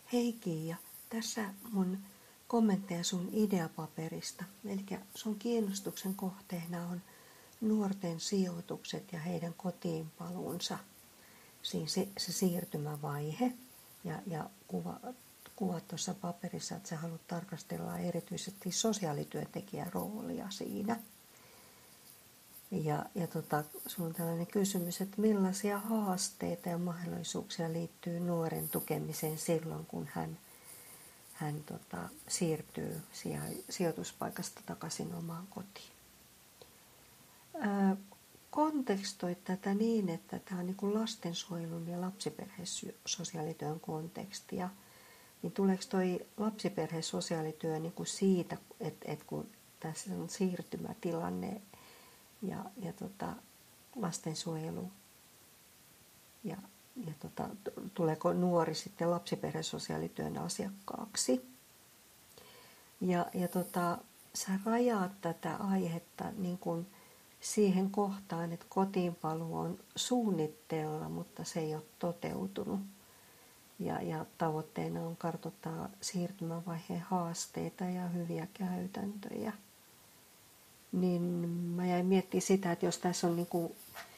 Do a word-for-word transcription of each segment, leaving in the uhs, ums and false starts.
Hei Kiia, tässä mun kommentteja sun ideapaperista. Eli sun kiinnostuksen kohteena on nuorten sijoitukset ja heidän kotiinpaluunsa. Siinä se, se siirtymävaihe ja, ja kuva, kuvat tuossa paperissa, että sä haluat tarkastella erityisesti sosiaalityöntekijän roolia siinä. Ja, ja tota, sulla on tällainen kysymys, että millaisia haasteita ja mahdollisuuksia liittyy nuoren tukemiseen silloin, kun hän, hän tota, siirtyy sijoituspaikasta takaisin omaan kotiin. Ää, kontekstoi tätä niin, että tämä on niin kuin lastensuojelun ja lapsiperhesosiaalityön kontekstia. Niin tuleeko toi lapsiperhesosiaalityö niin kuin siitä, että, että kun tässä on siirtymätilanne, ja, ja tota, lastensuojelu ja, ja tota, tuleeko nuori sitten lapsiperhesosiaalityön asiakkaaksi. Ja, ja tota, sä rajaat tätä aihetta niin kuin siihen kohtaan, että kotiinpaluu on suunnitteilla, mutta se ei ole toteutunut. Ja, ja tavoitteena on kartoittaa siirtymävaiheen haasteita ja hyviä käytäntöjä. Niin mä jäin miettimään sitä, että jos tässä on niin kuin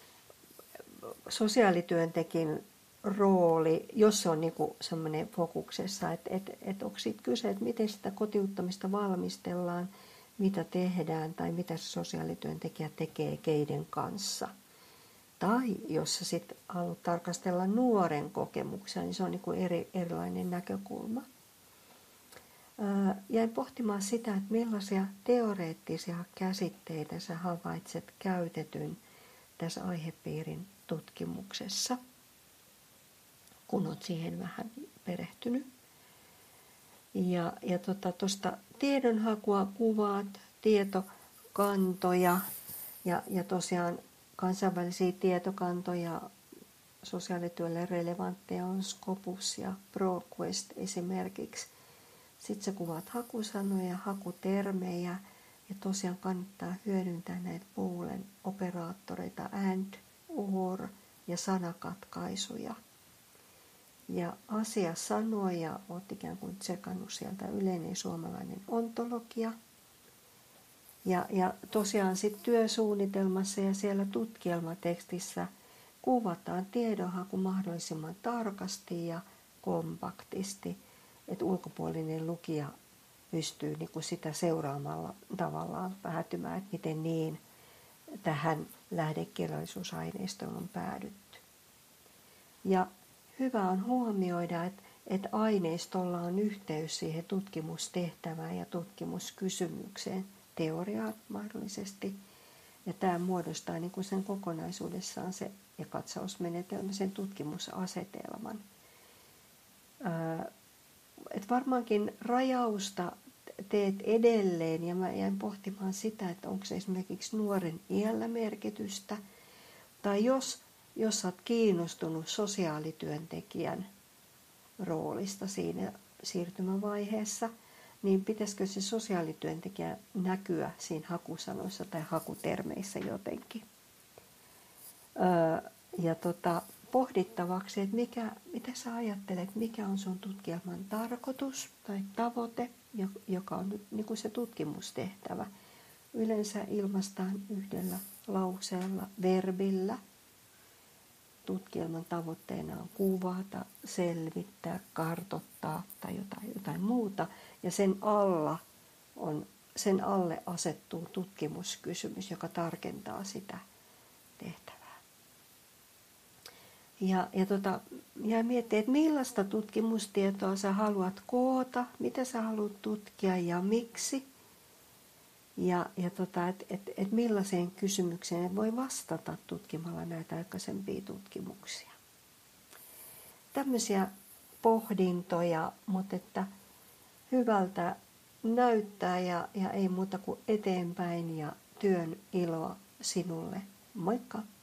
sosiaalityöntekijän rooli, jos se on niin kuin semmoinen fokuksessa, että, että, että onko siitä kyse, että miten sitä kotiuttamista valmistellaan, mitä tehdään tai mitä se sosiaalityöntekijä tekee keiden kanssa. Tai jos sä sitten haluat tarkastella nuoren kokemuksia, niin se on niin kuin eri, erilainen näkökulma. Jäin pohtimaan sitä, että millaisia teoreettisia käsitteitä sä havaitset käytetyn tässä aihepiirin tutkimuksessa, kun olet siihen vähän perehtynyt. Ja, ja tuosta tota, tiedonhakua kuvaat, tietokantoja ja, ja tosiaan kansainvälisiä tietokantoja sosiaalityölle relevantteja on Scopus ja ProQuest esimerkiksi. Sitten sä kuvaat hakusanoja, hakutermejä ja tosiaan kannattaa hyödyntää näitä Boolean operaattoreita and, or ja sanakatkaisuja. Ja asiasanoja oot ikään kuin tsekannut sieltä yleinen suomalainen ontologia. Ja, ja tosiaan sitten työsuunnitelmassa ja siellä tutkielmatekstissä kuvataan tiedonhaku mahdollisimman tarkasti ja kompaktisti, että ulkopuolinen lukija pystyy niin kuin sitä seuraamalla tavallaan päätymään, että miten niin tähän lähdekirjallisuusaineistoon on päädytty. Ja hyvä on huomioida, että, että aineistolla on yhteys siihen tutkimustehtävään ja tutkimuskysymykseen, teoriaan mahdollisesti. Ja tämä muodostaa niin kuin sen kokonaisuudessaan se, ja katsausmenetelmä sen tutkimusasetelman. Ää, Et varmaankin rajausta teet edelleen, ja mä jäin pohtimaan sitä, että onko se esimerkiksi nuoren iällä merkitystä, tai jos, jos olet kiinnostunut sosiaalityöntekijän roolista siinä siirtymävaiheessa, niin pitäisikö se sosiaalityöntekijä näkyä siinä hakusanoissa tai hakutermeissä jotenkin. Öö, ja tota, pohdittavaksi, että mikä, mitä sä ajattelet, mikä on sun tutkielman tarkoitus tai tavoite, joka on nyt niin kuin se tutkimustehtävä. Yleensä ilmaistaan yhdellä lauseella, verbillä. Tutkielman tavoitteena on kuvata, selvittää, kartoittaa tai jotain, jotain muuta. Ja sen, alla on, sen alle asettuu tutkimuskysymys, joka tarkentaa sitä tehtävää. Ja, ja tota, ja miettiä, että millaista tutkimustietoa sä haluat koota, mitä sä haluat tutkia ja miksi. Ja, ja tota, että et, et millaiseen kysymykseen voi vastata tutkimalla näitä aikaisempia tutkimuksia. Tämmöisiä pohdintoja, mutta että hyvältä näyttää ja, ja ei muuta kuin eteenpäin ja työn iloa sinulle. Moikka!